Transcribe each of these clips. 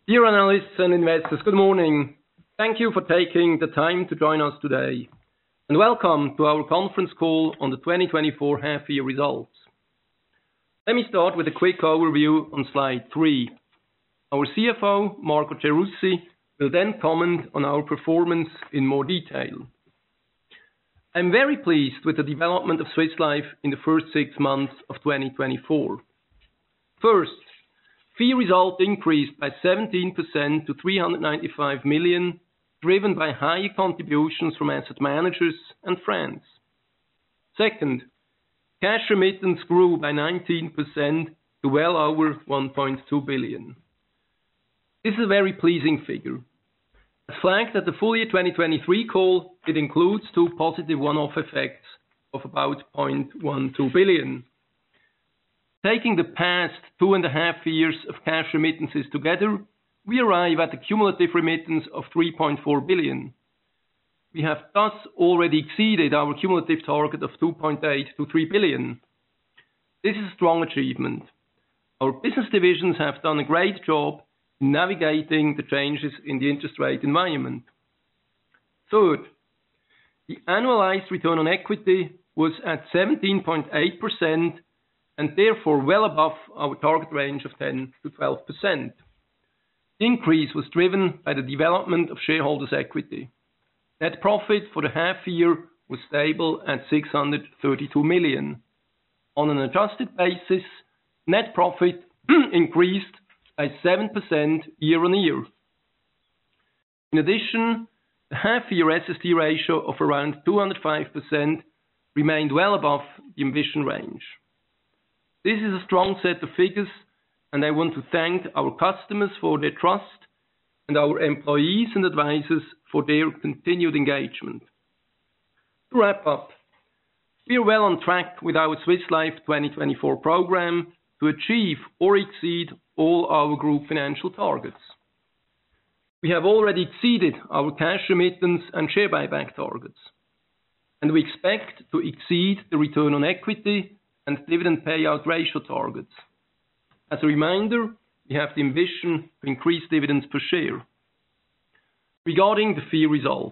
Dear analysts and investors, good morning. Thank you for taking the time to join us today, and welcome to our conference call on the 2024 half-year results. Let me start with a quick overview on slide 3. Our CFO, Marco Gerussi, will then comment on our performance in more detail. I'm very pleased with the development of Swiss Life in the first 6 months of 2024. First, fee result increased by 17% to 395 million, driven by higher contributions from asset managers and France. Second, cash remittance grew by 19% to well over 1.2 billion. This is a very pleasing figure. As flagged at the full year 2023 call, it includes 2 positive one-off effects of about 0.12 billion. Taking the past 2.5 years of cash remittances together, we arrive at a cumulative remittance of 3.4 billion. We have thus already exceeded our cumulative target of 2.8 to 3 billion. This is a strong achievement. Our business divisions have done a great job in navigating the changes in the interest rate environment. Third, the annualized return on equity was at 17.8%, and therefore well above our target range of 10 to 12%. The increase was driven by the development of shareholders' equity. Net profit for the half year was stable at 632 million. On an adjusted basis, net profit increased by 7% year on year. In addition, the half year SST ratio of around 205% remained well above the ambition range. This is a strong set of figures, and I want to thank our customers for their trust and our employees and advisors for their continued engagement. To wrap up, we are well on track with our Swiss Life 2024 program to achieve or exceed all our group financial targets. We have already exceeded our cash remittance and share buyback targets, and we expect to exceed the return on equity and dividend payout ratio targets. As a reminder, we have the ambition to increase dividends per share. Regarding the fee result,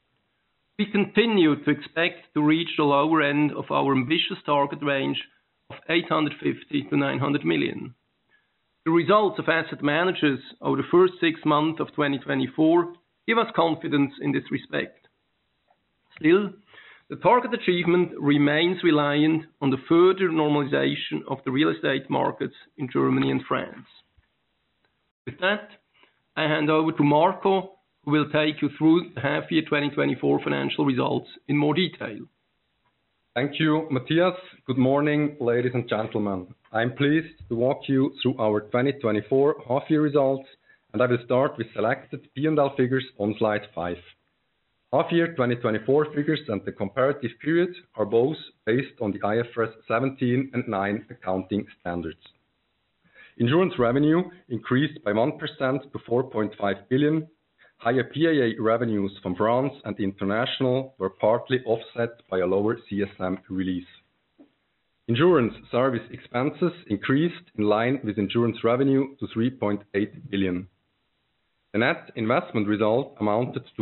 we continue to expect to reach the lower end of our ambitious target range of 850 to 900 million. The results of asset managers over the first 6 months of 2024 give us confidence in this respect. Still, the target achievement remains reliant on the further normalization of the real estate markets in Germany and France. With that, I hand over to Marco, who will take you through the half-year 2024 financial results in more detail. Thank you, Matthias. Good morning, ladies and gentlemen. I'm pleased to walk you through our 2024 half-year results, and I will start with selected P&L figures on slide 5. Half-year 2024 figures and the comparative period are both based on the IFRS 17 and 9 accounting standards. Insurance revenue increased by 1% to 4.5 billion. Higher PAA revenues from France and international were partly offset by a lower CSM release. Insurance service expenses increased in line with insurance revenue to 3.8 billion. The net investment result amounted to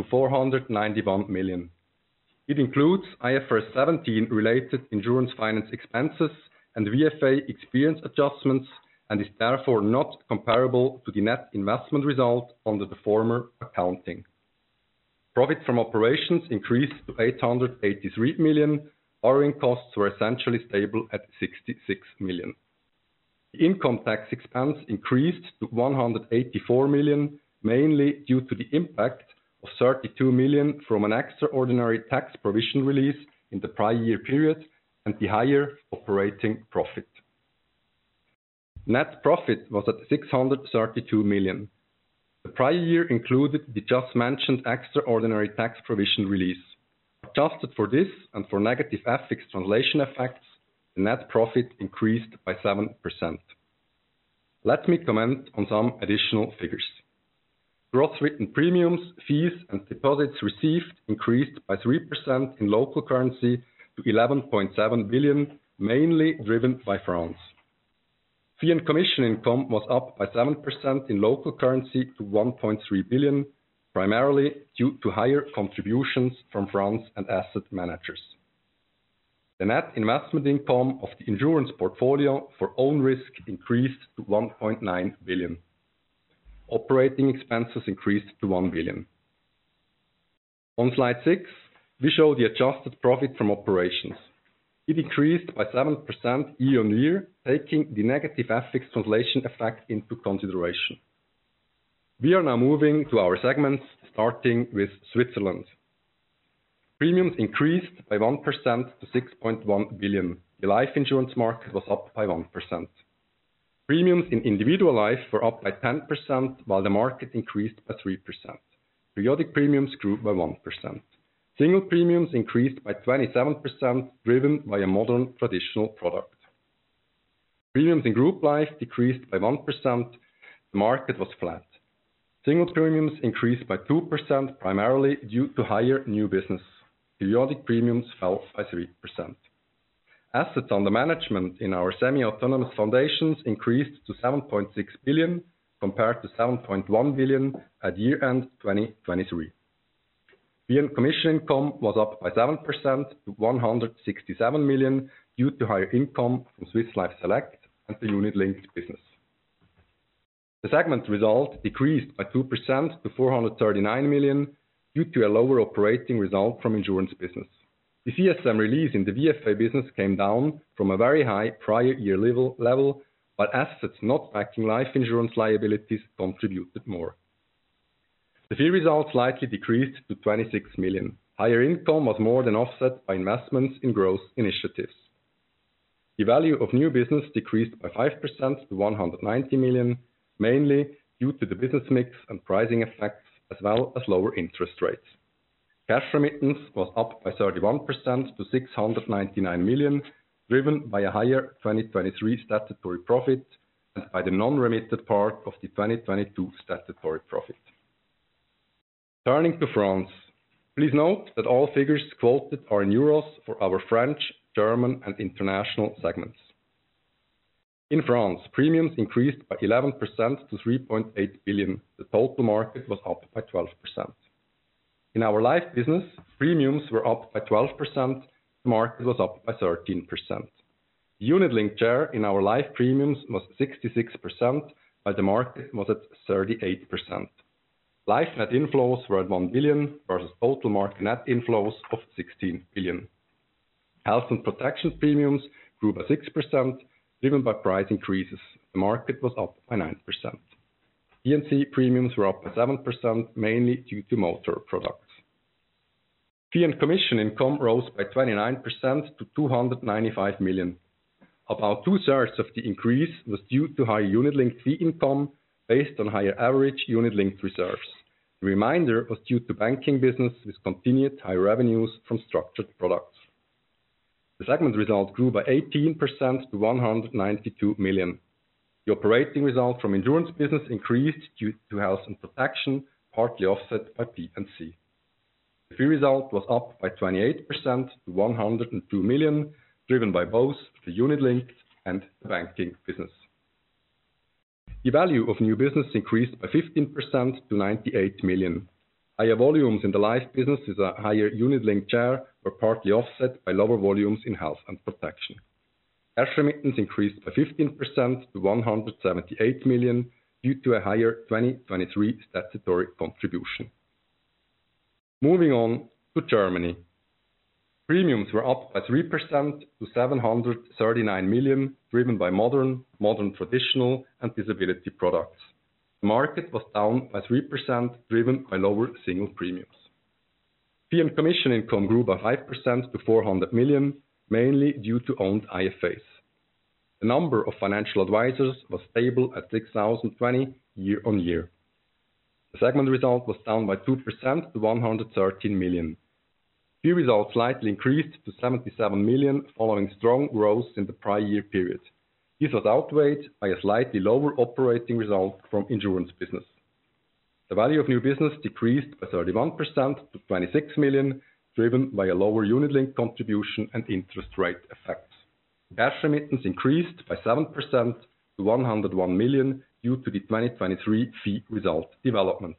491 million. It includes IFRS 17 related insurance finance expenses and VFA experience adjustments and is therefore not comparable to the net investment result under the former accounting. Profit from operations increased to 883 million. Borrowing costs were essentially stable at 66 million. The income tax expense increased to 184 million, mainly due to the impact of 32 million from an extraordinary tax provision release in the prior year period and the higher operating profit. Net profit was at 632 million. The prior year included the just mentioned extraordinary tax provision release. Adjusted for this and for negative FX translation effects, the net profit increased by 7%. Let me comment on some additional figures. Gross written premiums, fees and deposits received increased by 3% in local currency to 11.7 billion, mainly driven by France. Fee and commission income was up by 7% in local currency to 1.3 billion, primarily due to higher contributions from funds and asset managers. The net investment income of the insurance portfolio for own risk increased to 1.9 billion. Operating expenses increased to 1 billion. On slide 6, we show the adjusted profit from operations. It increased by 7% year-on-year, taking the negative FX translation effect into consideration. We are now moving to our segments, starting with Switzerland. Premiums increased by 1% to 6.1 billion. The life insurance market was up by 1%. Premiums in individual life were up by 10%, while the market increased by 3%. Periodic premiums grew by 1%. Single premiums increased by 27%, driven by a modern traditional product. Premiums in group life decreased by 1%. The market was flat. Single premiums increased by 2%, primarily due to higher new business. Periodic premiums fell by 3%. Assets under management in our semi-autonomous foundations increased to 7.6 billion, compared to 7.1 billion at year-end 2023. Fee and commission income was up by 7% to 167 million due to higher income from Swiss Life Select and the unit-linked business. The segment result decreased by 2% to 439 million due to a lower operating result from insurance business. The CSM release in the VFA business came down from a very high prior year level, while assets not backing life insurance liabilities contributed more. The fee result slightly decreased to 26 million. Higher income was more than offset by investments in growth initiatives. The value of new business decreased by 5% to 190 million, mainly due to the business mix and pricing effects, as well as lower interest rates. Cash remittance was up by 31% to 699 million, driven by a higher 2023 statutory profit and by the non-remitted part of the 2022 statutory profit. Turning to France, please note that all figures quoted are in euros for our French, German, and international segments. In France, premiums increased by 11% to 3.8 billion. The total market was up by 12%. In our life business, premiums were up by 12%. The market was up by 13%. The unit-linked share in our life premiums was 66%, while the market was at 38%. Life net inflows were at 1 billion versus total market net inflows of 16 billion. Health and protection premiums grew by 6%, driven by price increases. The market was up by 9%. P&C premiums were up by 7%, mainly due to motor products. Fee and commission income rose by 29% to 295 million. About two-thirds of the increase was due to higher unit-linked fee income based on higher average unit-linked reserves. The remainder was due to banking business with continued high revenues from structured products. The segment result grew by 18% to 192 million. The operating result from insurance business increased due to health and protection, partly offset by P&C. The fee result was up by 28% to 102 million, driven by both the unit-linked and the banking business. The value of new business increased by 15% to 98 million. Higher volumes in the life business with a higher unit-linked share were partly offset by lower volumes in health and protection. Cash remittance increased by 15% to 178 million due to a higher 2023 statutory contribution. Moving on to Germany. Premiums were up by 3% to 739 million, driven by modern traditional, and disability products. The market was down by 3%, driven by lower single premiums. Fee and commission income grew by 5% to 400 million, mainly due to owned IFAs. The number of financial advisors was stable at 6,020 year-on-year. The segment result was down by 2% to 113 million. Fee result slightly increased to 77 million following strong growth in the prior year period. This was outweighed by a slightly lower operating result from insurance business. The value of new business decreased by 31% to 26 million, driven by a lower unit-linked contribution and interest rate effects. Cash remittance increased by 7% to 101 million due to the 2023 fee result development.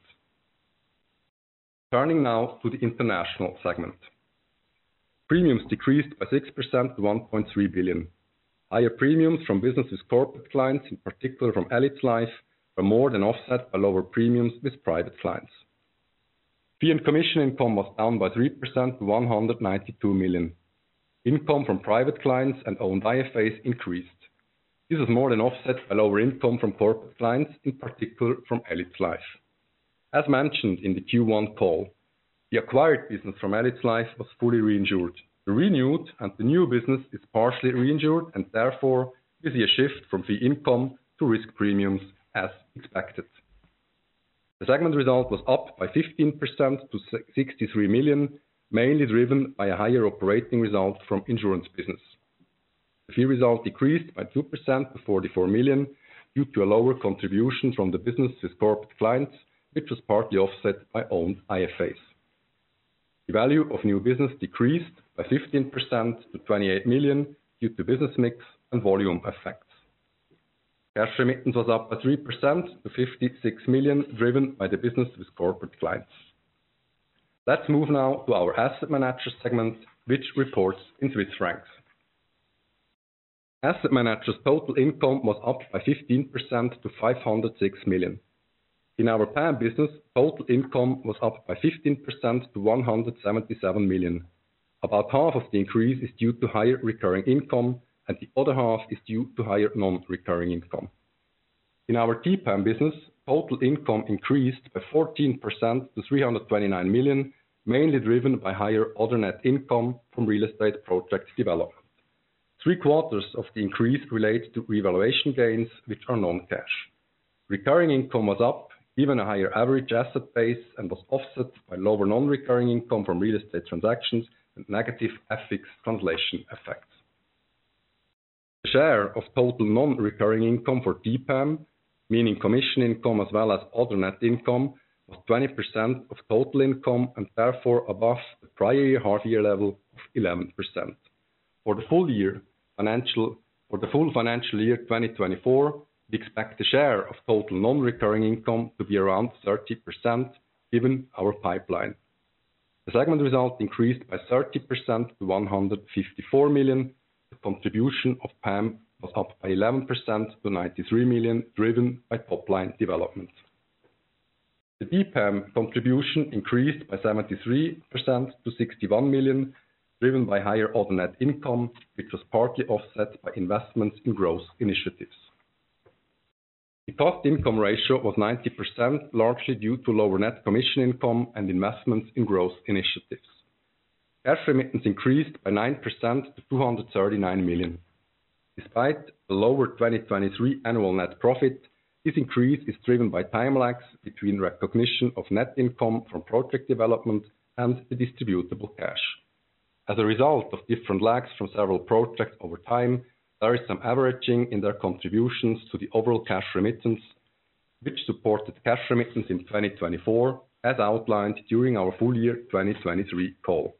Turning now to the international segment. Premiums decreased by 6% to 1.3 billion. Higher premiums from business with corporate clients, in particular from elipsLife, were more than offset by lower premiums with private clients. Fee and commission income was down by 3% to 192 million. Income from private clients and owned IFAs increased. This was more than offset by lower income from corporate clients, in particular from elipsLife. As mentioned in the Q1 call, the acquired business from elipsLife was fully reinsured. The renewed and the new business is partially reinsured, and therefore we see a shift from fee income to risk premiums as expected. The segment result was up by 15% to 63 million, mainly driven by a higher operating result from insurance business. The fee result decreased by 2% to 44 million due to a lower contribution from the business with corporate clients, which was partly offset by owned IFAs. The value of new business decreased by 15% to 28 million due to business mix and volume effects. Cash remittance was up by 3% to 56 million, driven by the business with corporate clients. Let's move now to our asset manager segment, which reports in Swiss francs. Asset managers' total income was up by 15% to 506 million. In our PAM business, total income was up by 15% to 177 million. About half of the increase is due to higher recurring income, and the other half is due to higher non-recurring income. In our TPAM business, total income increased by 14% to 329 million, mainly driven by higher other net income from real estate project development. 3/4 of the increase relates to revaluation gains, which are non-cash. Recurring income was up, given a higher average asset base, and was offset by lower non-recurring income from real estate transactions and negative FX translation effects. The share of total non-recurring income for TPAM, meaning commission income as well as other net income, was 20% of total income and therefore above the prior year half-year level of 11%. For the full financial year 2024, we expect the share of total non-recurring income to be around 30%, given our pipeline. The segment result increased by 30% to 154 million. The contribution of PAM was up by 11% to 93 million, driven by top-line development. The DPAM contribution increased by 73% to 61 million, driven by higher other net income, which was partly offset by investments in growth initiatives. The cost-income ratio was 90%, largely due to lower net commission income and investments in growth initiatives. Cash remittance increased by 9% to 239 million. Despite the lower 2023 annual net profit, this increase is driven by time lags between recognition of net income from project development and the distributable cash. As a result of different lags from several projects over time, there is some averaging in their contributions to the overall cash remittance, which supported cash remittance in 2024, as outlined during our full year 2023 call.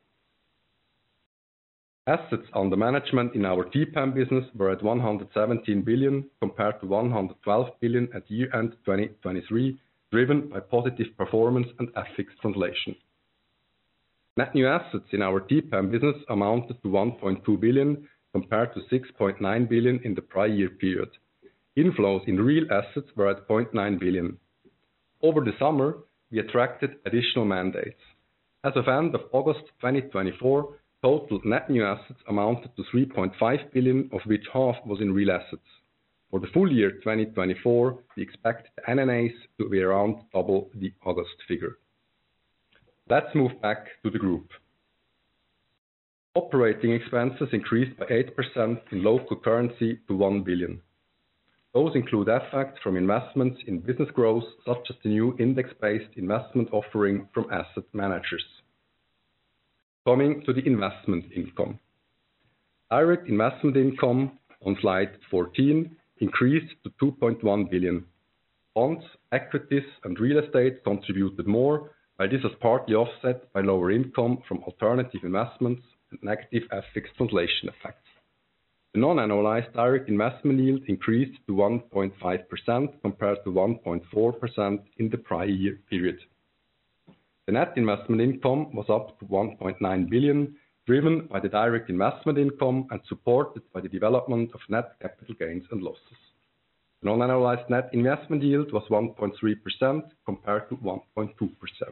Assets under management in our TPAM business were at 117 billion compared to 112 billion at year-end 2023, driven by positive performance and FX translation. Net new assets in our TPAM business amounted to 1.2 billion compared to 6.9 billion in the prior year period. Inflows in real assets were at 0.9 billion. Over the summer, we attracted additional mandates. As of end of August 2024, total net new assets amounted to 3.5 billion, of which half was in real assets. For the full year 2024, we expect the NNAs to be around double the August figure. Let's move back to the group. Operating expenses increased by 8% in local currency to 1 billion. Those include effects from investments in business growth, such as the new index-based investment offering from asset managers. Coming to the investment income. Direct investment income on slide 14 increased to 2.1 billion. Bonds, equities, and real estate contributed more, while this was partly offset by lower income from alternative investments and negative FX translation effects. The non-annualized direct investment yield increased to 1.5% compared to 1.4% in the prior year period. The net investment income was up to 1.9 billion, driven by the direct investment income and supported by the development of net capital gains and losses. The non-annualized net investment yield was 1.3% compared to 1.2%.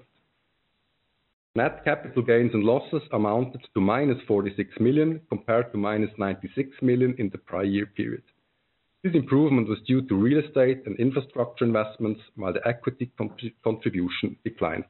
Net capital gains and losses amounted to minus 46 million compared to minus 96 million in the prior year period. This improvement was due to real estate and infrastructure investments, while the equity contribution declined.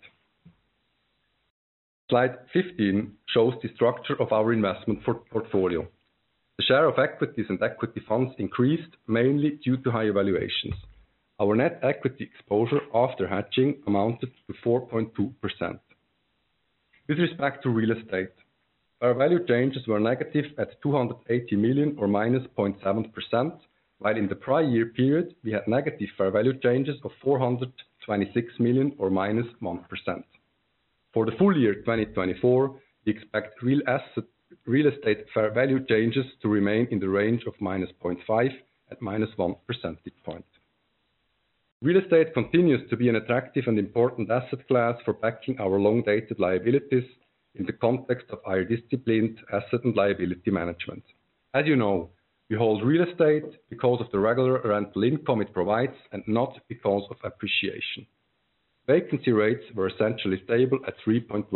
Slide 15 shows the structure of our investment portfolio. The share of equities and equity funds increased mainly due to higher valuations. Our net equity exposure after hedging amounted to 4.2%. With respect to real estate, our value changes were negative at 280 million or minus 0.7%, while in the prior year period we had negative fair value changes of 426 million or minus 1%. For the full year 2024, we expect real estate fair value changes to remain in the range of minus 0.5 at minus 1 percentage point. Real estate continues to be an attractive and important asset class for backing our long-dated liabilities in the context of our disciplined asset and liability management. As you know, we hold real estate because of the regular rental income it provides and not because of appreciation. Vacancy rates were essentially stable at 3.1%.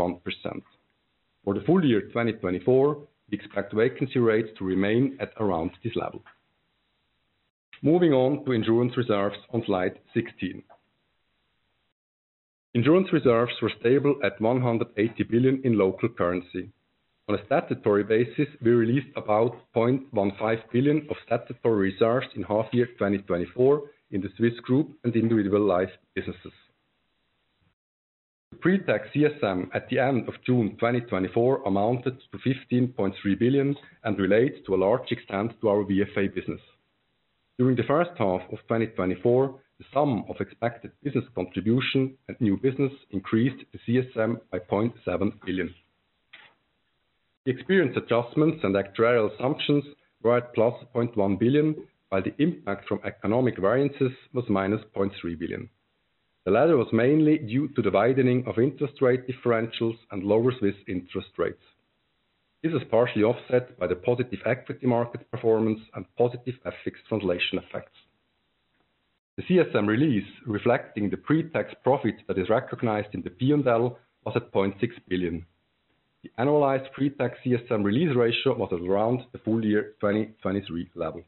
For the full year 2024, we expect vacancy rates to remain at around this level. Moving on to insurance reserves on slide 16. Insurance reserves were stable at 180 billion in local currency. On a statutory basis, we released about 0.15 billion of statutory reserves in half year 2024 in the Swiss group and individual life businesses. The pre-tax CSM at the end of June 2024 amounted to 15.3 billion and relates to a large extent to our VFA business. During the first half of 2024, the sum of expected business contribution and new business increased the CSM by 0.7 billion. The experience adjustments and actuarial assumptions were at plus 0.1 billion, while the impact from economic variances was minus 0.3 billion. The latter was mainly due to the widening of interest rate differentials and lower Swiss interest rates. This is partially offset by the positive equity market performance and positive FX translation effects. The CSM release, reflecting the pre-tax profit that is recognized in the P&L, was at 0.6 billion. The annualized pre-tax CSM release ratio was at around the full year 2023 level.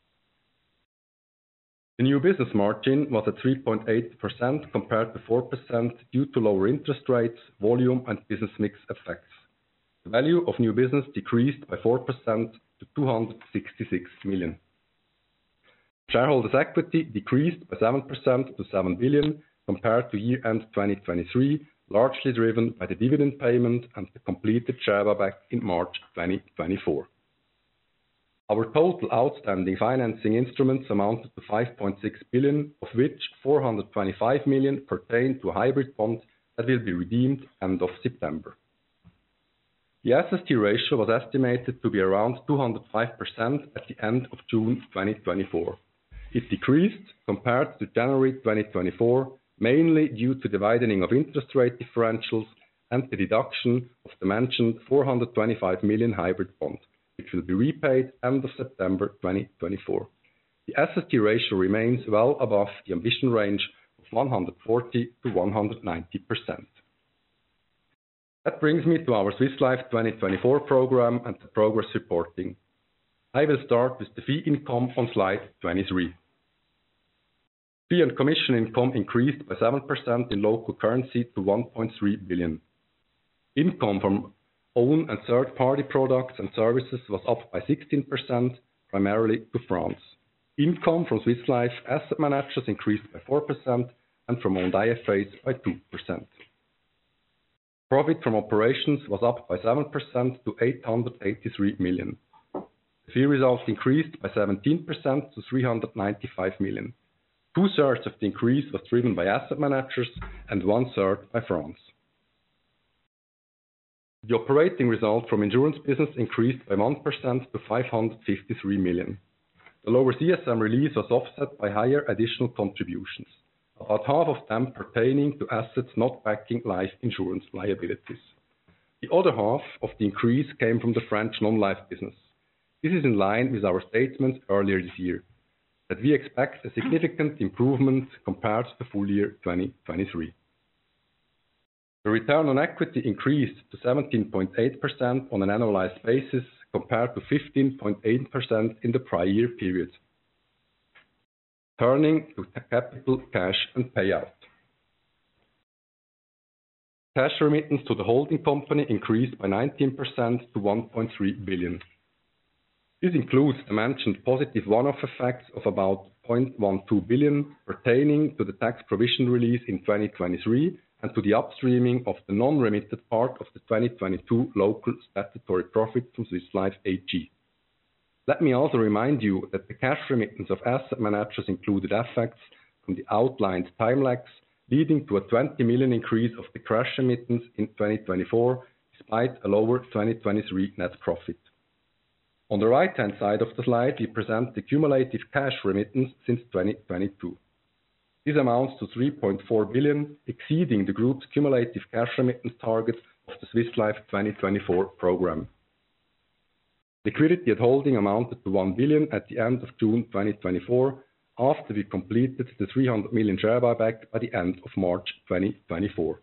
The new business margin was at 3.8% compared to 4% due to lower interest rates, volume and business mix effects. The value of new business decreased by 4% to 266 million. Shareholders' equity decreased by 7% to 7 billion compared to year-end 2023, largely driven by the dividend payment and the completed share buyback in March 2024. Our total outstanding financing instruments amounted to 5.6 billion, of which 425 million pertain to a hybrid bond that will be redeemed end of September. The SST ratio was estimated to be around 205% at the end of June 2024. It decreased compared to January 2024, mainly due to the widening of interest rate differentials and the deduction of the mentioned 425 million hybrid bond, which will be repaid end of September 2024. The SST ratio remains well above the ambition range of 140 to 190%. That brings me to our Swiss Life 2024 program and the progress reporting. I will start with the fee income on slide 23. Fee and commission income increased by 7% in local currency to 1.3 billion. Income from own and third-party products and services was up by 16%, primarily to France. Income from Swiss Life asset managers increased by 4% and from owned IFAs by 2%. Profit from operations was up by 7% to 883 million. The fee results increased by 17% to 395 million. Two-thirds of the increase was driven by asset managers and one-third by France. The operating result from insurance business increased by 1% to 553 million. The lower CSM release was offset by higher additional contributions, about half of them pertaining to assets not backing life insurance liabilities. The other half of the increase came from the French non-life business. This is in line with our statements earlier this year, that we expect a significant improvement compared to the full year 2023. The return on equity increased to 17.8% on an annualized basis compared to 15.8% in the prior year period. Turning to capital, cash and payout. Cash remittance to the holding company increased by 19% to 1.3 billion. This includes the mentioned positive one-off effects of about 0.12 billion pertaining to the tax provision release in 2023 and to the upstreaming of the non-remitted part of the 2022 local statutory profit from Swiss Life AG. Let me also remind you that the cash remittance of asset managers included effects from the outlined time lags, leading to a 20 million increase of the cash remittance in 2024, despite a lower 2023 net profit. On the right-hand side of the slide, we present the cumulative cash remittance since 2022. This amounts to 3.4 billion, exceeding the group's cumulative cash remittance target of the Swiss Life 2024 program. Liquidity at holding amounted to 1 billion at the end of June 2024, after we completed the 300 million share buyback by the end of March 2024.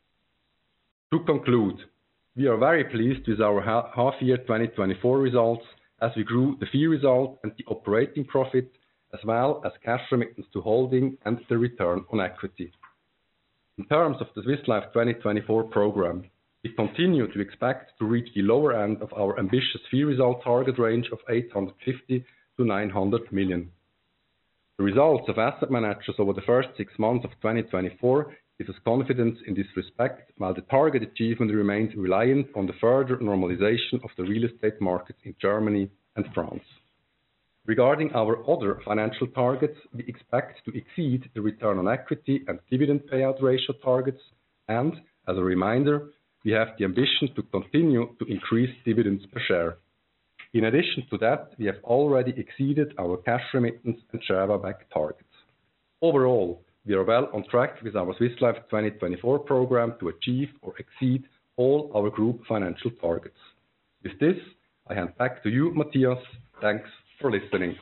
To conclude, we are very pleased with our half-year 2024 results as we grew the fee result and the operating profit, as well as cash remittance to holding and the return on equity. In terms of the Swiss Life 2024 program, we continue to expect to reach the lower end of our ambitious fee result target range of 850 to 900 million. The results of asset managers over the first 6 months of 2024 give us confidence in this respect, while the target achievement remains reliant on the further normalization of the real estate markets in Germany and France. Regarding our other financial targets, we expect to exceed the return on equity and dividend payout ratio targets, and, as a reminder, we have the ambition to continue to increase dividends per share. In addition to that, we have already exceeded our cash remittance and share buyback targets. Overall, we are well on track with our Swiss Life 2024 program to achieve or exceed all our group financial targets. With this, I hand back to you, Matthias. Thanks for listening.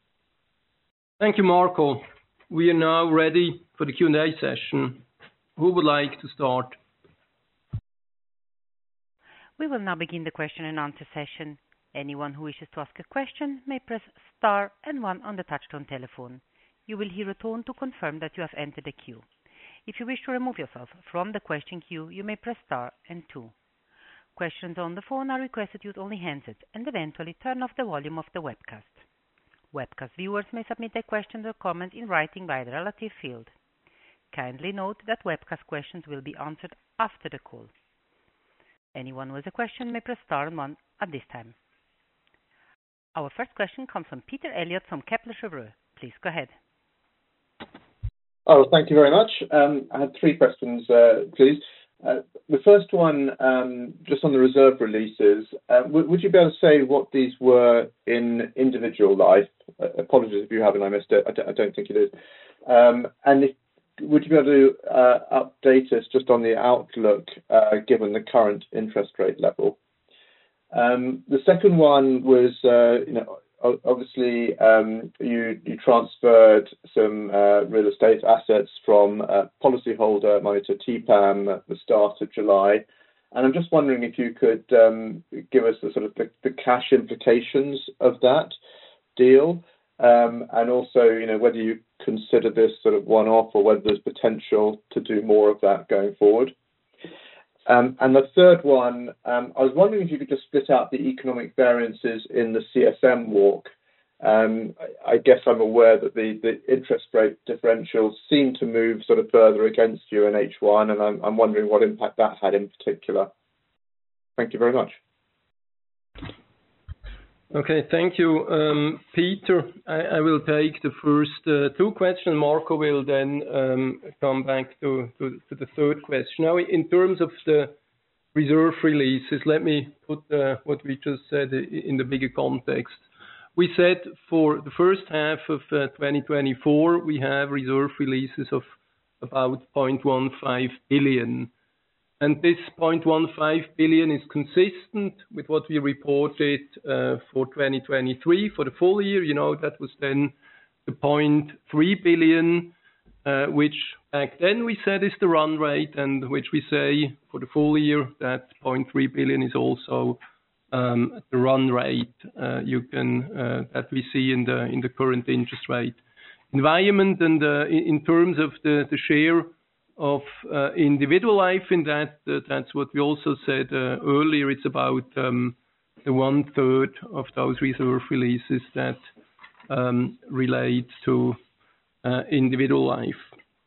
Thank you, Marco. We are now ready for the Q&A session. Who would like to start? We will now begin the question and answer session. Anyone who wishes to ask a question may press star and 1 on the touchtone telephone. You will hear a tone to confirm that you have entered the queue. If you wish to remove yourself from the question queue, you may press star and 2. Questions on the phone are requested to use only handsets and eventually turn off the volume of the webcast. Webcast viewers may submit their questions or comments in writing via the relative field. Kindly note that webcast questions will be answered after the call. Anyone with a question may press star and 1 at this time. Our first question comes from Peter Eliot from Kepler Cheuvreux. Please go ahead. Oh, thank you very much. I had 3 questions, please. The first one, just on the reserve releases, would you be able to say what these were in individual life? Apologies if you haven't, I missed it. I don't think it is. Would you be able to update us just on the outlook given the current interest rate level? The second one was, obviously you transferred some real estate assets from policyholder money to TPAM at the start of July, and I'm just wondering if you could give us the sort of the cash implications of that deal, and also whether you consider this sort of one-off or whether there's potential to do more of that going forward. And the third one, I was wondering if you could just split out the economic variances in the CSM walk. I guess I'm aware that the interest rate differentials seem to move sort of further against you in H1, and I'm wondering what impact that had in particular. Thank you very much. Okay, thank you, Peter. I will take the first 2 questions. Marco will then come back to the third question. Now, in terms of the reserve releases, let me put what we just said in the bigger context. We said for the first half of 2024, we have reserve releases of about 0.15 billion. And this 0.15 billion is consistent with what we reported for 2023 for the full year. You know, that was then the 0.3 billion, which back then we said is the run rate, and which we say for the full year that 0.3 billion is also the run rate that we see in the current interest rate environment. And in terms of the share of individual life in that, that's what we also said earlier. It's about the 1/3 of those reserve releases that relate to individual life.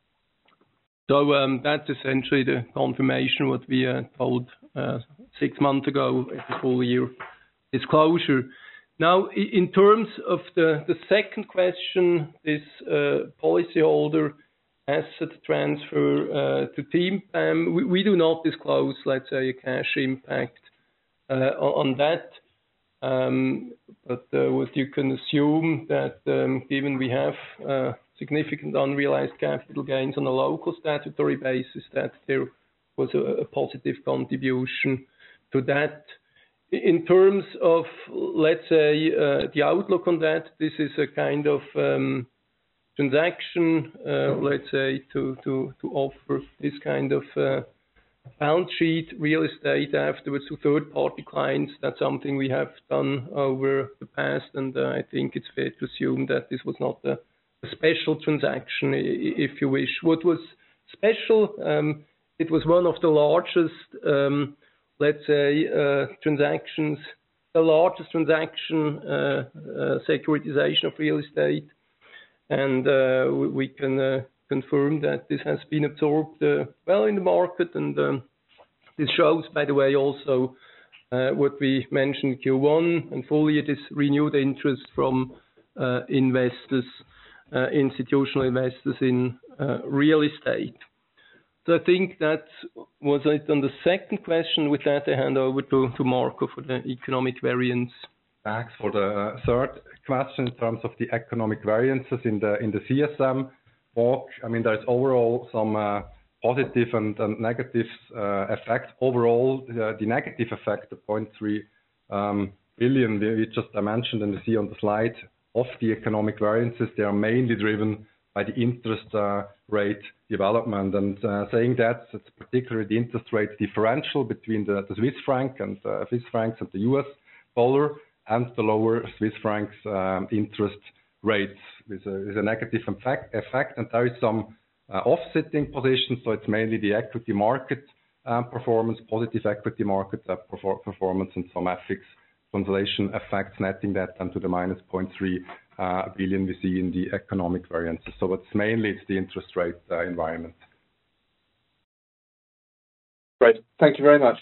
So that's essentially the confirmation what we told 6 months ago at the full year disclosure. Now, in terms of the second question, this policyholder asset transfer to TPAM, we do not disclose, let's say, a cash impact on that. But what you can assume that given we have significant unrealized capital gains on a local statutory basis, that there was a positive contribution to that. In terms of, let's say, the outlook on that, this is a kind of transaction, let's say, to offer this kind of balance sheet real estate afterwards to third-party clients. That's something we have done over the past, and I think it's fair to assume that this was not a special transaction, if you wish. What was special, it was one of the largest, let's say, transactions, the largest transaction, securitization of real estate. And we can confirm that this has been absorbed well in the market. And this shows, by the way, also what we mentioned Q1 and fully this renewed interest from investors, institutional investors in real estate. So I think that was it on the second question. With that, I hand over to Marco for the economic variance. Thanks for the third question in terms of the economic variances in the CSM walk. I mean, there's overall some positive and negative effects. Overall, the negative effect of 0.3 billion, we just mentioned and you see on the slide of the economic variances, they are mainly driven by the interest rate development. And saying that, it's particularly the interest rate differential between the Swiss franc and Swiss francs and the US dollar, and the lower Swiss francs interest rates with a negative effect. And there is some offsetting positions, so it's mainly the equity market performance, positive equity market performance, and some FX translation effects, netting that down to the minus 0.3 billion we see in the economic variances. So it's mainly the interest rate environment. Great. Thank you very much.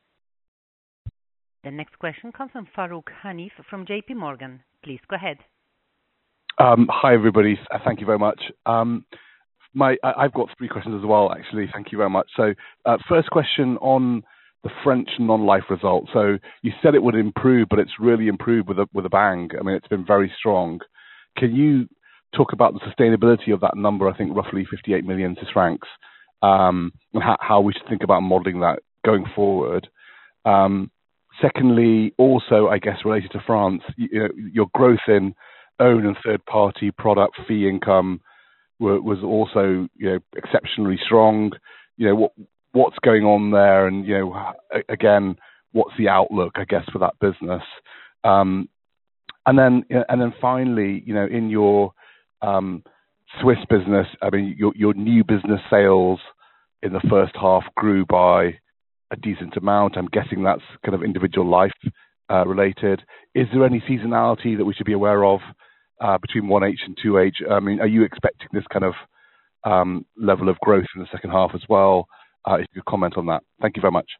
The next question comes from Farooq Hanif from JP Morgan. Please go ahead. Hi, everybody. Thank you very much. I've got 3 questions as well, actually. Thank you very much. So first question on the French non-life result. So you said it would improve, but it's really improved with a bang. I mean, it's been very strong. Can you talk about the sustainability of that number? I think roughly 58 million Swiss francs, and how we should think about modeling that going forward. Secondly, also, I guess, related to France, your growth in own and third-party product fee income was also, exceptionally strong. What's going on there, and again, what's the outlook, I guess, for that business? And then finally, in your Swiss business, I mean, your new business sales in the first half grew by a decent amount. I'm guessing that's kind of individual life related. Is there any seasonality that we should be aware of between 1H and 2H? I mean, are you expecting this kind of level of growth in the second half as well? If you could comment on that. Thank you very much.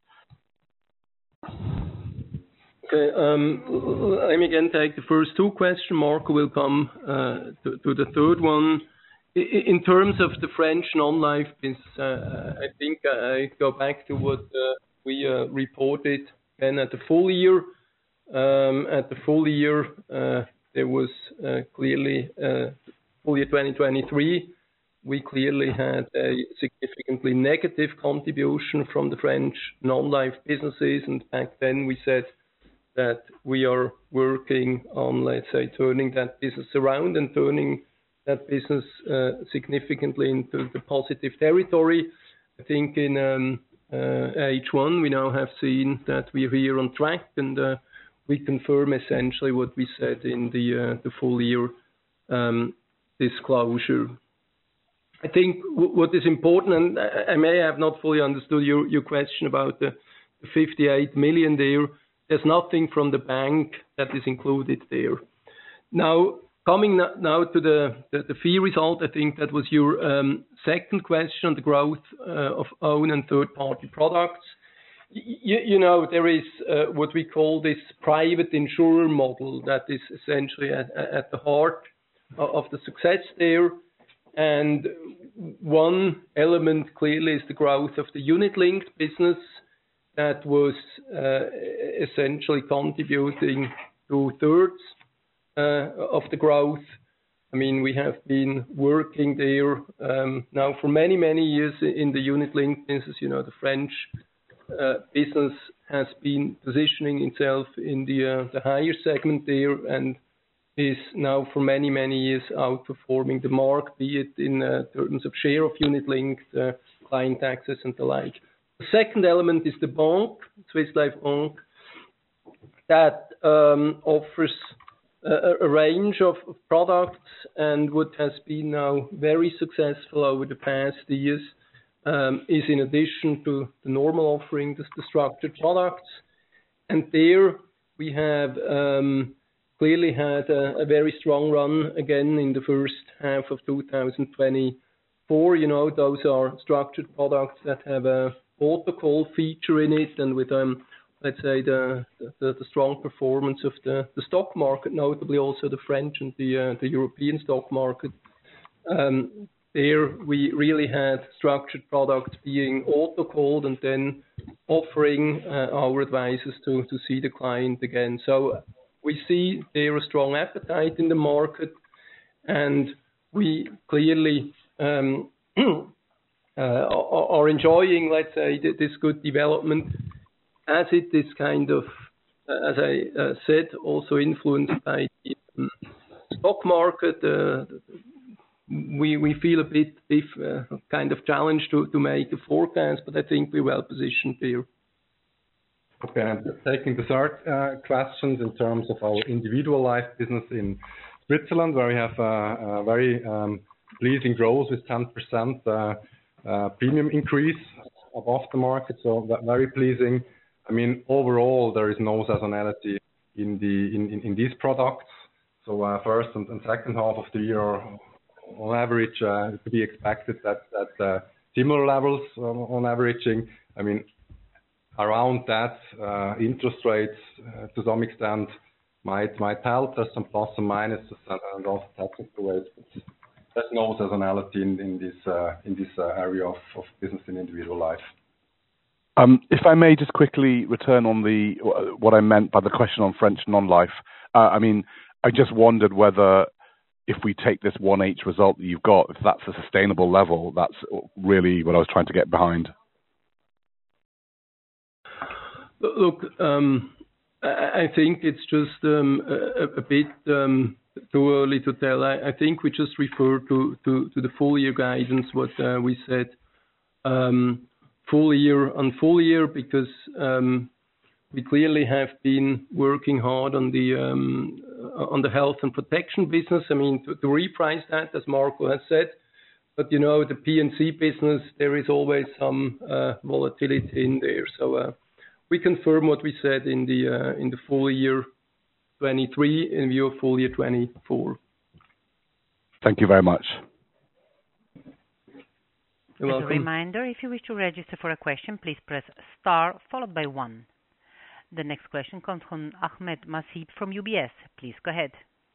Okay, let me again take the first 2 questions. Marco will come to the third one. In terms of the French non-life business, I think I go back to what we reported, and at the full year. There was clearly full year 2023. We clearly had a significantly negative contribution from the French non-life businesses, and back then we said that we are working on, let's say, turning that business around and turning that business significantly into the positive territory. I think in H1 we now have seen that we are here on track, and we confirm essentially what we said in the full year disclosure. I think what is important, and I may have not fully understood your question about the 58 million there. There's nothing from the bank that is included there. Now, coming now to the fee result, I think that was your second question, the growth of own and third-party products. You know, there is what we call this private insurer model that is essentially at the heart of the success there. And one element clearly is the growth of the unit-linked business that was essentially contributing 2/3 of the growth. I mean, we have been working there now for many, many years in the unit-linked business. You know, the French business has been positioning itself in the higher segment there, and is now for many, many years outperforming the market, be it in terms of share of unit-linked, client access and the like. The second element is the bank, Swiss Life Bank, that offers a range of products, and what has been now very successful over the past years is in addition to the normal offering, the structured products. And there we have clearly had a very strong run again in the first half of 2024. You know, those are structured products that have a auto call feature in it, and with let's say the strong performance of the stock market, notably also the French and the European stock market. There we really had structured products being auto called and then offering our advisors to see the client again. So we see there a strong appetite in the market, and we clearly are enjoying, let's say, this good development, as it is kind of, as I said, also influenced by the stock market. We feel a bit kind of challenged to make a forecast, but I think we're well positioned there. Okay, and taking the third questions in terms of our individual life business in Switzerland, where we have a very pleasing growth with 10% premium increase above the market, so that very pleasing. I mean, overall, there is no seasonality in these products. So first and second half of the year are on average to be expected at similar levels on averaging. I mean, around that, interest rates to some extent might help. There's some plus and minuses and also technical rates. There's no seasonality in this area of business in individual life. If I may just quickly return on what I meant by the question on French non-life. I mean, I just wondered whether, if we take this 1H result that you've got, if that's a sustainable level. That's really what I was trying to get behind. Look, I think it's just a bit too early to tell. I think we just refer to the full year guidance, what we said, full year, because we clearly have been working hard on the health and protection business. I mean, to reprice that, as Marco has said. But you know, the P&C business, there is always some volatility in there. So we confirm what we said in the full year 23 in view of full year 24. Thank you very much. You're welcome. As a reminder, if you wish to register for a question, please press star followed by 1. The next question comes from Ahmed Masib from UBS. Please go ahead.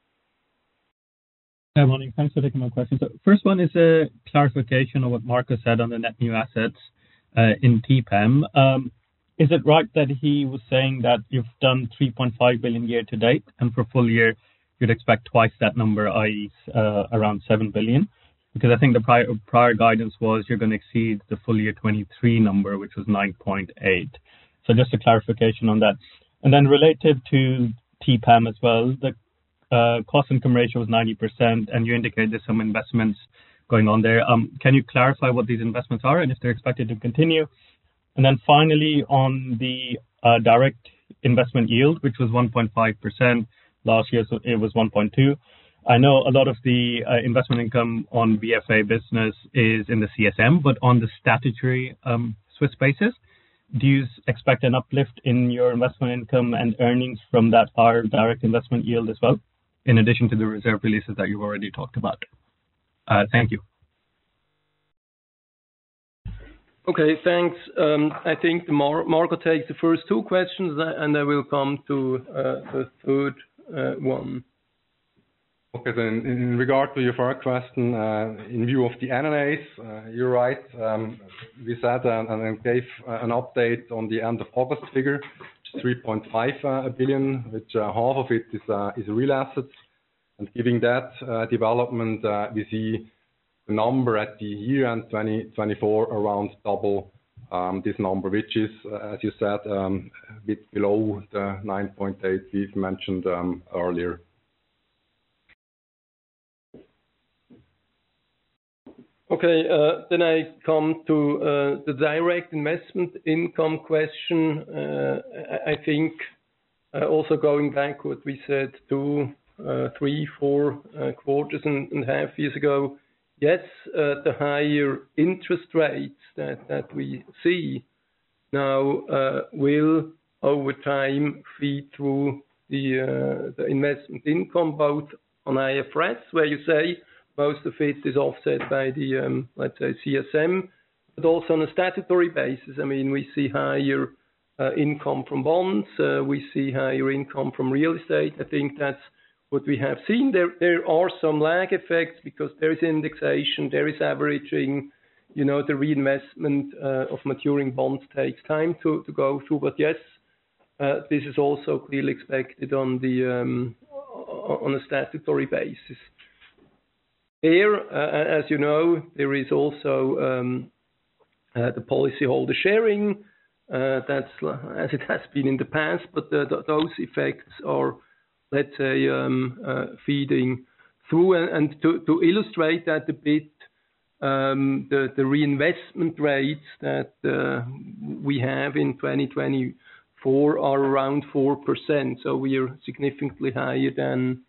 Good morning. Thanks for taking my question. So first one is a clarification of what Marco said on the net new assets in TPAM. is it right that he was saying that you've done 3.5 billion year to date, and for full year you'd expect twice that number, i.e., around 7 billion? Because I think the prior guidance was you're going to exceed the full year 23 number, which was 9.8. So just a clarification on that. And then related to TPAM as well, the cost income ratio was 90%, and you indicated there's some investments going on there. Can you clarify what these investments are and if they're expected to continue? And then finally, on the direct investment yield, which was 1.5% last year, so it was 1.2%. I know a lot of the investment income on VFA business is in the CSM, but on the statutory Swiss basis, do you expect an uplift in your investment income and earnings from that higher direct investment yield as well, in addition to the reserve releases that you've already talked about? Thank you. Okay, thanks. I think Marco takes the first two questions, and I will come to the third one. Okay, so in regard to your first question, in view of the NNAs, you're right. We said and gave an update on the end of August figure, 3.5 billion, which half of it is real assets. And given that development, we see the number at the year end 2024 around double this number, which is, as you said, a bit below the 9.8 we've mentioned earlier. Okay, then I come to the direct investment income question. I think also going back what we said 2, 3, 4 quarters and half years ago, yes, the higher interest rates that we see now will over time feed through the investment income, both on IFRS, where you say most of it is offset by the, let's say, CSM, but also on a statutory basis. I mean, we see higher income from bonds, we see higher income from real estate. I think that's what we have seen. There are some lag effects because there is indexation, there is averaging, you know, the reinvestment of maturing bonds takes time to go through. But yes, this is also clearly expected on a statutory basis. Here, as you know, there is also the policyholder sharing. That's as it has been in the past, but those effects are, let's say, feeding through. And to illustrate that a bit, the reinvestment rates that we have in 2024 are around 4%. So we are significantly higher than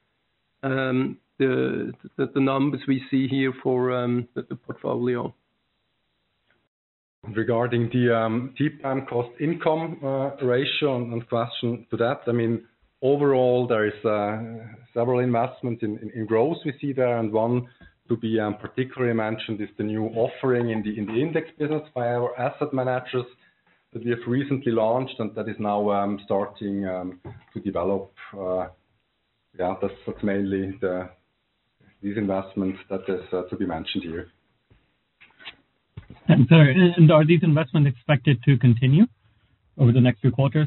the numbers we see here for the portfolio. Regarding the TPAM cost income ratio and question to that, I mean, overall there is several investments in growth we see there, and one to be particularly mentioned is the new offering in the index business by our asset managers that we have recently launched and that is now starting to develop. That's mainly these investments that is to be mentioned here. And are these investments expected to continue over the next few quarters?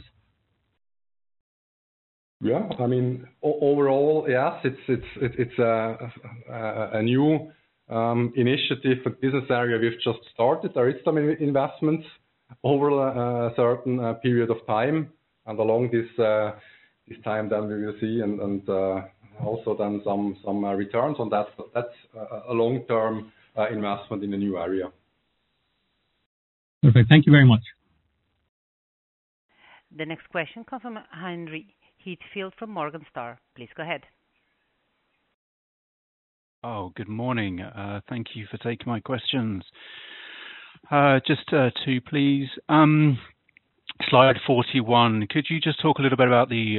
Yeah, I mean, overall, yes, it's a new initiative, a business area we've just started. There is some investments over a certain period of time, and along this time, then we will see and also then some returns on that. But that's a long-term investment in a new area. Perfect. Thank you very much. The next question comes from Henry Heathfield from Morningstar. Please go ahead. Oh, good morning. Thank you for taking my questions. Just two, please. Slide 41. Could you just talk a little bit about the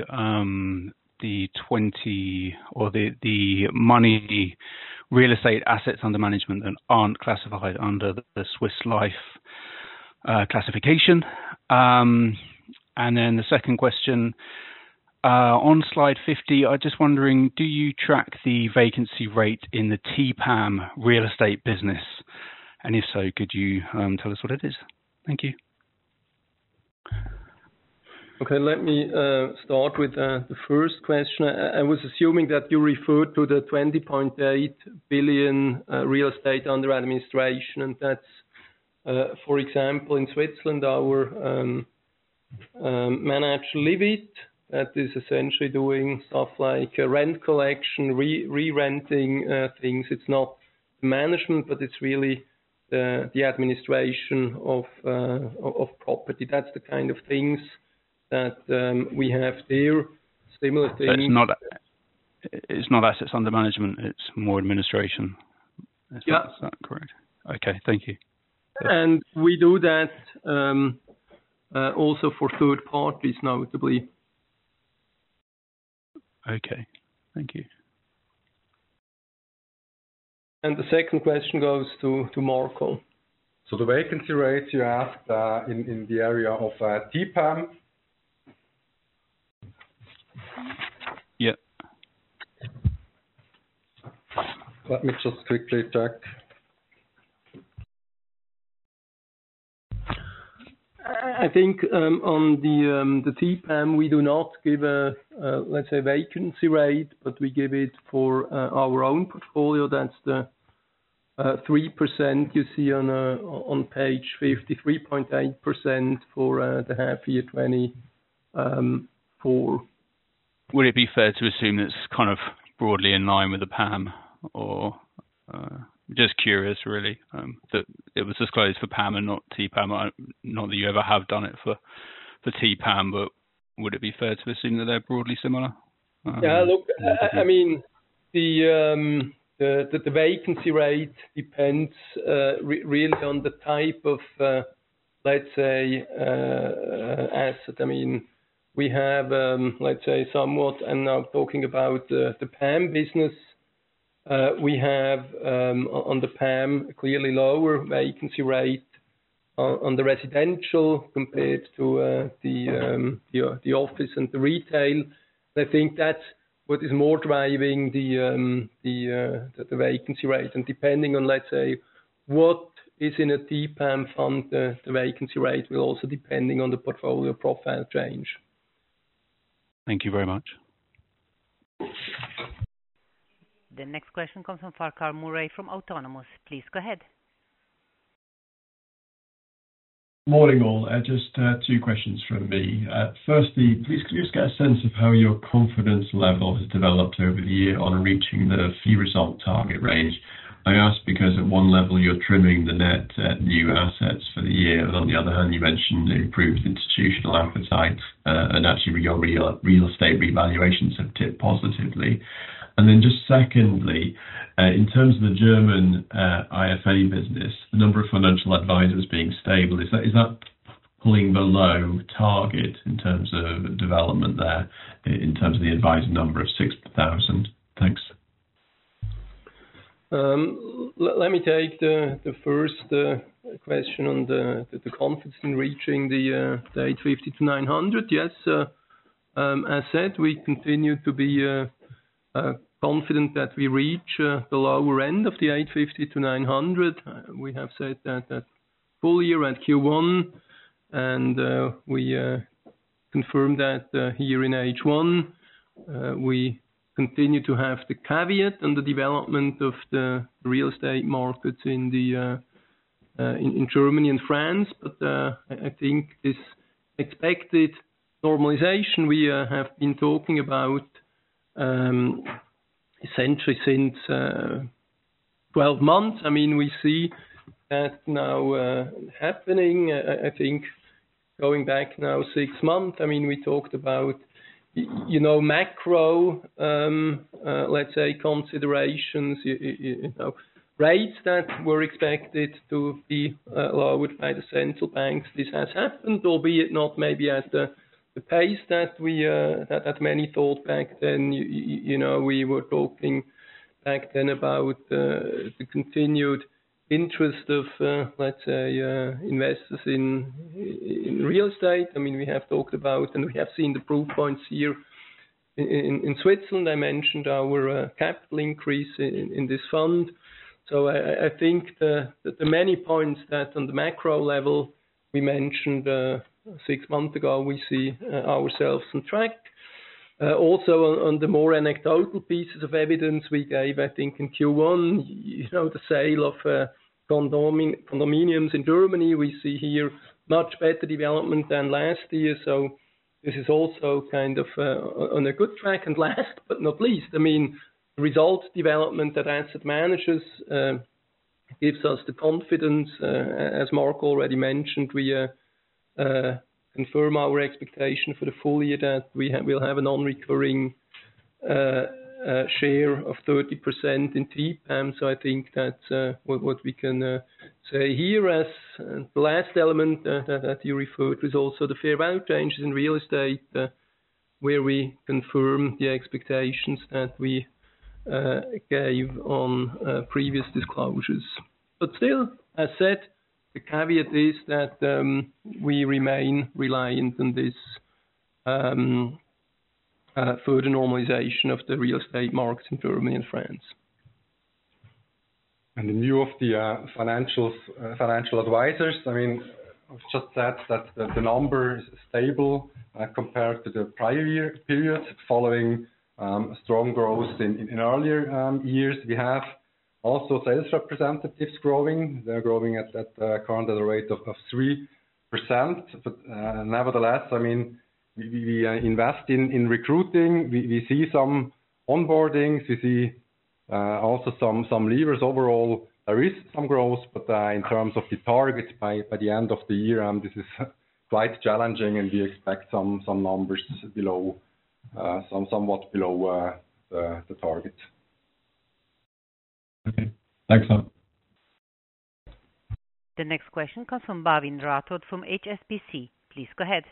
20 or the money real estate assets under management that aren't classified under the Swiss Life classification? And then the second question, on slide 50, I'm just wondering, do you track the vacancy rate in the TPAM real estate business? And if so, could you tell us what it is? Thank you. Okay, let me start with the first question. I was assuming that you referred to the 20.8 billion real estate under administration, and that's, for example, in Switzerland, our managed Livit, that is essentially doing stuff like rent collection, re-renting things. It's not management, but it's really the administration of property. That's the kind of things that we have there. Similar things. So it's not assets under management. It's more administration. Is that correct? Okay, thank you. And we do that also for third parties, notably. Okay, thank you. And the second question goes to Marco. So the vacancy rates you asked in the area of TPAM. Yeah. Let me just quickly check. I think on the TPAM we do not give a let's say vacancy rate, but we give it for our own portfolio. That's the 3% you see on page 50, 3.8% for the half year 24. Would it be fair to assume that's kind of broadly in line with the PAM, or just curious, really, that it was disclosed for PAM and not TPAM? Not that you ever have done it for TPAM, but would it be fair to assume that they're broadly similar? Yeah, look, I mean, the vacancy rate depends really on the type of, let's say, asset. I mean, we have, let's say, somewhat, and now talking about the PAM business, we have on the PAM a clearly lower vacancy rate on the residential compared to the office and the retail. I think that's what is more driving the vacancy rate, and depending on, let's say, what is in a TPAM fund, the vacancy rate will also depending on the portfolio profile change. Thank you very much. The next question comes from Farquhar Murray from Autonomous. Please go ahead. Morning all. Just two questions from me. Firstly, please could you just get a sense of how your confidence level has developed over the year on reaching the fee result target range? I ask because at one level you're trimming the net new assets for the year, and on the other hand you mentioned improved institutional appetite, and actually your real estate revaluations have tipped positively. And then just secondly, in terms of the German IFA business, the number of financial advisors being stable, is that pulling below target in terms of development there, in terms of the advisor number of 6,000? Thanks. Let me take the first question on the confidence in reaching the 850 to 900. Yes, as said, we continue to be confident that we reach the lower end of the 850 to 900. We have said that full year at Q1, and we confirmed that here in H1. We continue to have the caveat on the development of the real estate markets in Germany and France, but I think this expected normalization we have been talking about essentially since 12 months. I mean, we see that now happening. I think going back now 6 months, I mean, we talked about macro, let's say, considerations, rates that were expected to be lowered by the central banks. This has happened, albeit not maybe at the pace that we that many thought back then. We were talking back then about the continued interest of, let's say, investors in real estate. I mean, we have talked about, and we have seen the proof points here in Switzerland. I mentioned our capital increase in this fund. So I think the many points that on the macro level we mentioned 6 months ago, we see ourselves on track. Also on the more anecdotal pieces of evidence we gave, I think in Q1, the sale of condominiums in Germany, we see here much better development than last year. So this is also kind of on a good track. And last but not least, result development at asset managers gives us the confidence, as Mark already mentioned, we confirm our expectation for the full year that we'll have a non-recurring share of 30% in TPAM. So I think that's what we can say here. As the last element that you referred to is also the fair value changes in real estate, where we confirm the expectations that we gave on previous disclosures. But still, as said, the caveat is that we remain reliant on this further normalization of the real estate markets in Germany and France. And in view of the financial advisors, I've just said that the number is stable compared to the prior year period, following strong growth in earlier years. We have also sales representatives growing. They're growing at currently at a rate of 3%. But nevertheless, we invest in recruiting. We see some onboardings. We see also some levers. Overall, there is some growth, but in terms of the target by the end of the year, this is quite challenging, and we expect some numbers below, somewhat below the target. Okay, thanks a lot. The next question comes from Bhavin Rathod from HSBC. Please go ahead.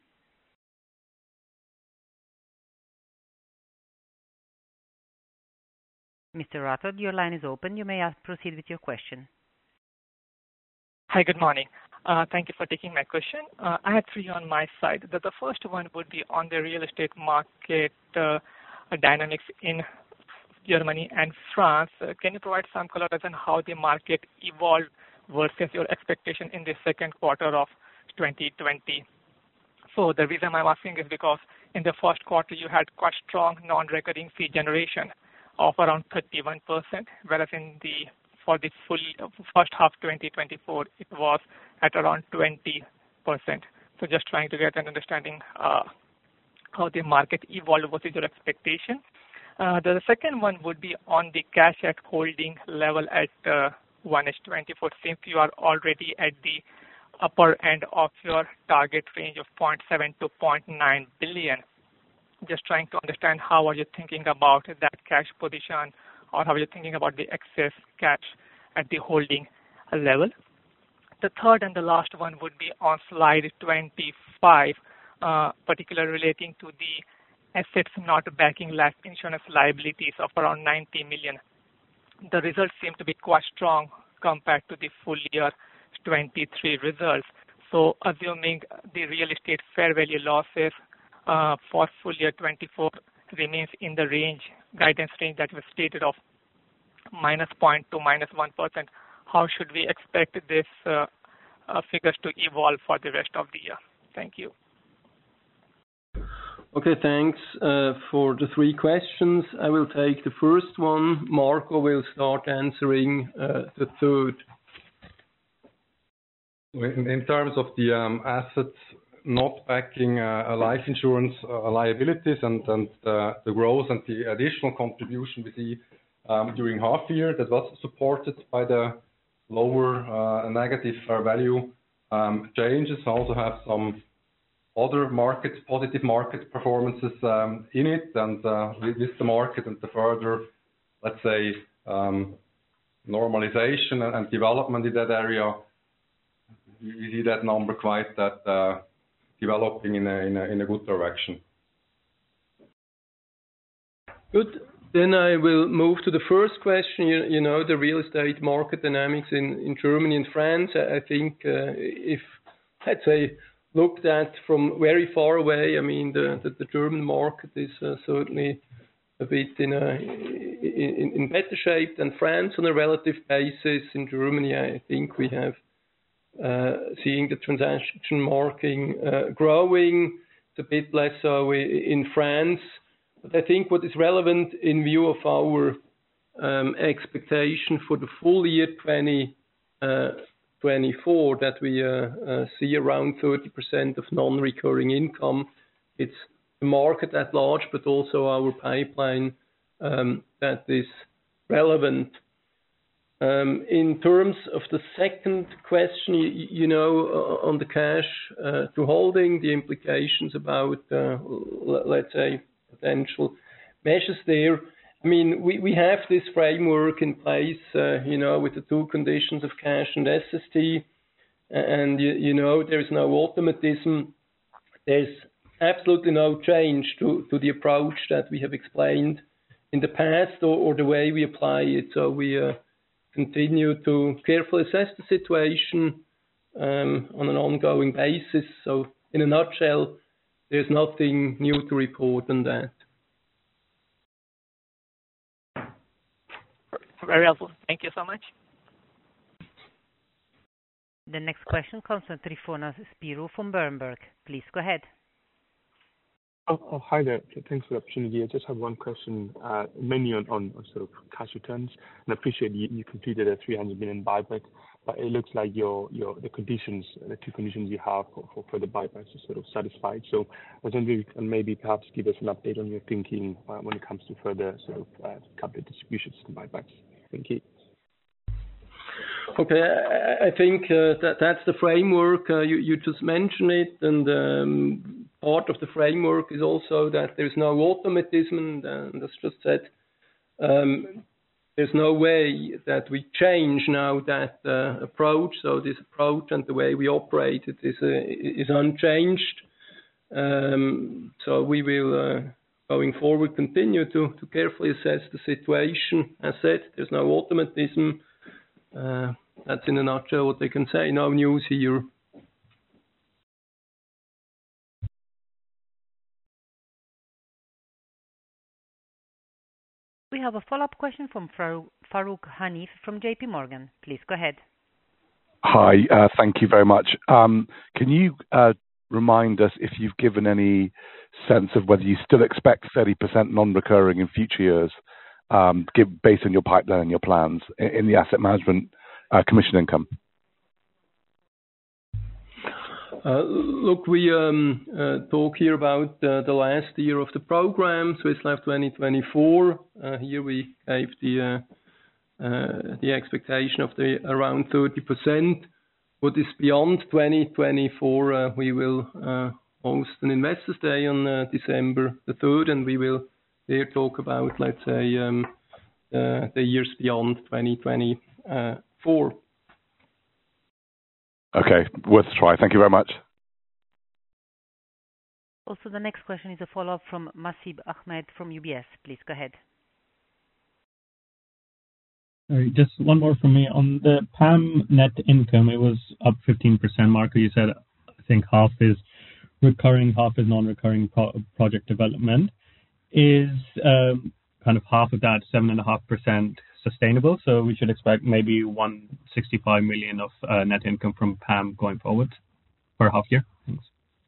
Mr. Rathod, your line is open. You may proceed with your question. Hi, good morning. Thank you for taking my question. I had 3 on my side. The first one would be on the real estate market dynamics in Germany and France. Can you provide some color on how the market evolved versus your expectation in the second quarter of 2020? So the reason I'm asking is because in the first quarter you had quite strong non-recurring fee generation of around 31%, whereas for the full first half 2024 it was at around 20%. So just trying to get an understanding how the market evolved versus your expectation. The second one would be on the cash at holding level at 1H24, since you are already at the upper end of your target range of 0.7 to 0.9 billion. Just trying to understand how are you thinking about that cash position, or how are you thinking about the excess cash at the holding level. The third and the last one would be on slide 25, particularly relating to the assets not backing life insurance liabilities of around 90 million. The results seem to be quite strong compared to the full year 23 results. So assuming the real estate fair value losses for full year 24 remains in the guidance range that was stated of -0.2 to -1%, how should we expect this figures to evolve for the rest of the year? Thank you. Okay, thanks for the 3 questions. I will take the first one. Marco will start answering the third. In terms of the assets not backing life insurance liabilities and the growth and the additional contribution we see during half year, that was supported by the lower negative fair value changes. Also have some other positive market performances in it, and with the market and the further, let's say, normalization and development in that area, we see that number quite developing in a good direction. Good. Then I will move to the first question. The real estate market dynamics in Germany and France. I think if, let's say, looked at from very far away, the German market is certainly a bit in better shape than France on a relative basis. In Germany, I think we have seeing the transaction market growing. It's a bit less so in France. But I think what is relevant in view of our expectation for the full year 2024, that we see around 30% of non-recurring income. It's the market at large, but also our pipeline that is relevant. In terms of the second question, on the cash to holding, the implications about, let's say, potential measures there. I mean, we have this framework in place, with the two conditions of cash and SST, and there is no automatism. There's absolutely no change to the approach that we have explained in the past or the way we apply it. So we continue to carefully assess the situation on an ongoing basis. So in a nutshell, there's nothing new to report on that. Very helpful. Thank you so much. The next question comes from Tryfonas Spyrou from Berenberg. Please go ahead. Oh, hi there. Thanks for the opportunity. I just have one question, mainly on sort of cash returns. And I appreciate you completed a 300 million buyback, but it looks like the conditions, the two conditions you have for the buybacks are sort of satisfied. So I was wondering if you can maybe perhaps give us an update on your thinking when it comes to further sort of capital distributions to buybacks. Thank you. Okay, I think that's the framework. You just mentioned it, and part of the framework is also that there's no automatism, and as just said, there's no way that we change now that approach. So this approach and the way we operate it is unchanged. So we will, going forward, continue to carefully assess the situation. As said, there's no automatism. That's in a nutshell what they can say. No news here. We have a follow-up question from Farooq Hanif from JP Morgan. Please go ahead. Hi, thank you very much. Can you remind us if you've given any sense of whether you still expect 30% non-recurring in future years, based on your pipeline and your plans in the asset management commission income? Look, we talk here about the last year of the program, Swiss Life 2024. Here we gave the expectation of around 30%. What is beyond 2024, we will host an Investors Day on December the 3rd, and we will there talk about, let's say, the years beyond 2024. Okay, worth a try. Thank you very much. Also, the next question is a follow-up from Nasib Ahmed from UBS. Please go ahead. Sorry, just one more from me. On the PAM net income, it was up 15%. Marco, you said, I think half is recurring, half is non-recurring project development. Is kind of half of that 7.5% sustainable? So we should expect maybe 165 million of net income from PAM going forward for half year? Thanks.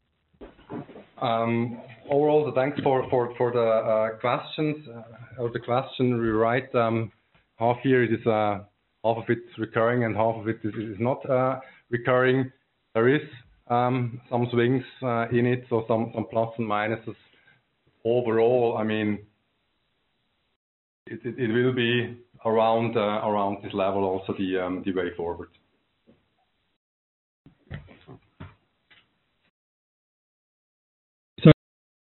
Overall, thanks for the questions. Or the question, you're right. Half year it is half of it's recurring and half of it is not recurring. There is some swings in it, so some plus and minuses. Overall, I mean, it will be around this level also the way forward. So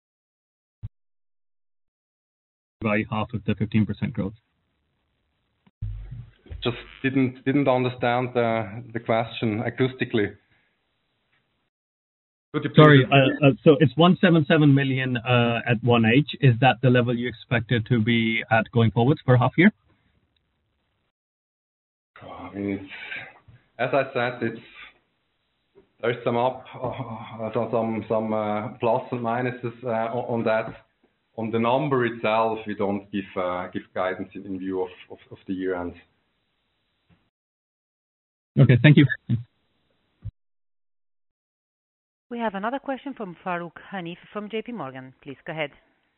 by half of the 15% growth. Just didn't understand the question acoustically. Sorry, so it's 177 million at 1H. Is that the level you expect it to be at going forward for half year? I mean, as I said, there's some up, some plus and minuses on that. On the number itself, we don't give guidance in view of the year end. Okay, thank you. We have another question from Farooq Hanif from JP Morgan. Please go ahead.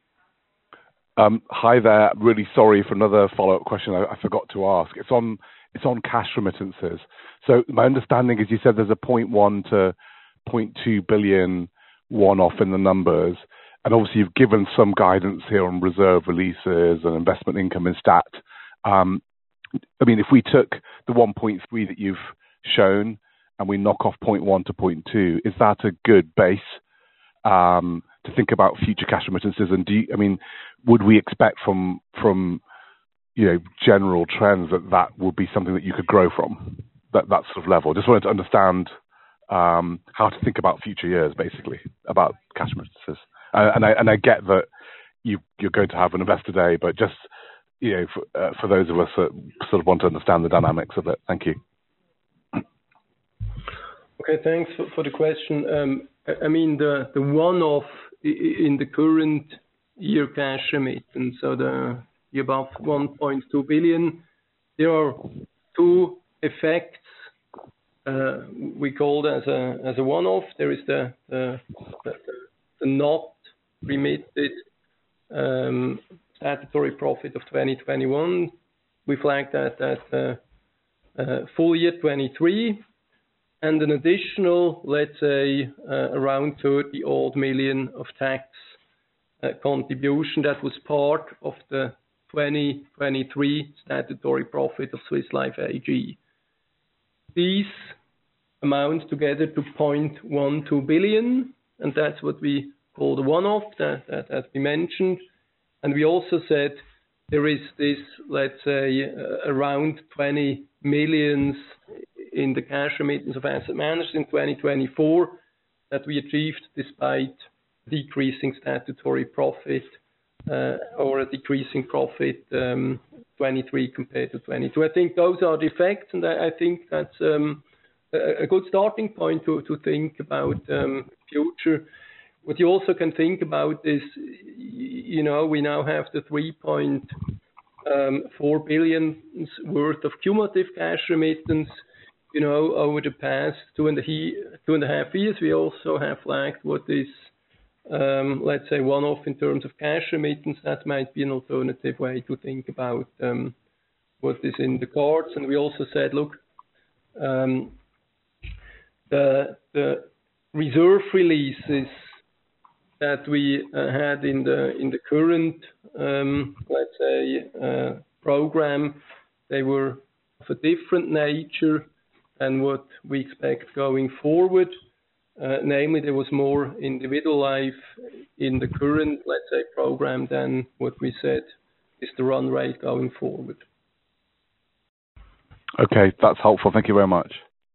Hi there. Really sorry for another follow-up question I forgot to ask. It's on cash remittances. So my understanding is you said there's a 0.1 to 0.2 billion one-off in the numbers, and obviously you've given some guidance here on reserve releases and investment income in stat. I mean, if we took the 1.3 that you've shown and we knock off 0.1 to 0.2, is that a good base to think about future cash remittances? And would we expect from general trends that would be something that you could grow from, that sort of level? Just wanted to understand how to think about future years, basically, about cash remittances. And I get that you're going to have an investor day, but just for those of us that sort of want to understand the dynamics of it. Thank you. Okay, thanks for the question. The one-off in the current year cash remittance, so the above 1.2 billion, there are two effects we called as a one-off. There is the not remitted statutory profit of 2021. We flagged that at full year 23. And an additional, let's say, around 30 odd million of tax contribution that was part of the 2023 statutory profit of Swiss Life AG. These amount together to 0.12 billion, and that's what we call the one-off that we mentioned. And we also said there is this, let's say, around 20 millions in the cash remittance of asset managers in 2024 that we achieved despite decreasing statutory profit or a decreasing profit 23 compared to 22. I think those are the effects, and I think that's a good starting point to think about future. What you also can think about is, we now have the 3.4 billion worth of cumulative cash remittance. Over the past 2.5 years, we also have flagged what is, let's say, one-off in terms of cash remittance. That might be an alternative way to think about what is in the cards. And we also said, look, the reserve releases that we had in the current, let's say, program, they were of a different nature than what we expect going forward. Namely, there was more individual life in the current, let's say, program than what we said is the run rate going forward. Okay, that's helpful. Thank you very much.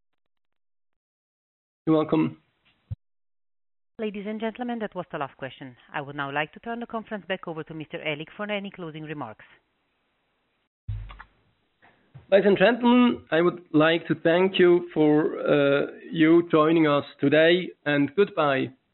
You're welcome. Ladies and gentlemen, that was the last question. I would now like to turn the conference back over to Mr. Ehlig for any closing remarks. Ladies and gentlemen, I would like to thank you for you joining us today, and goodbye.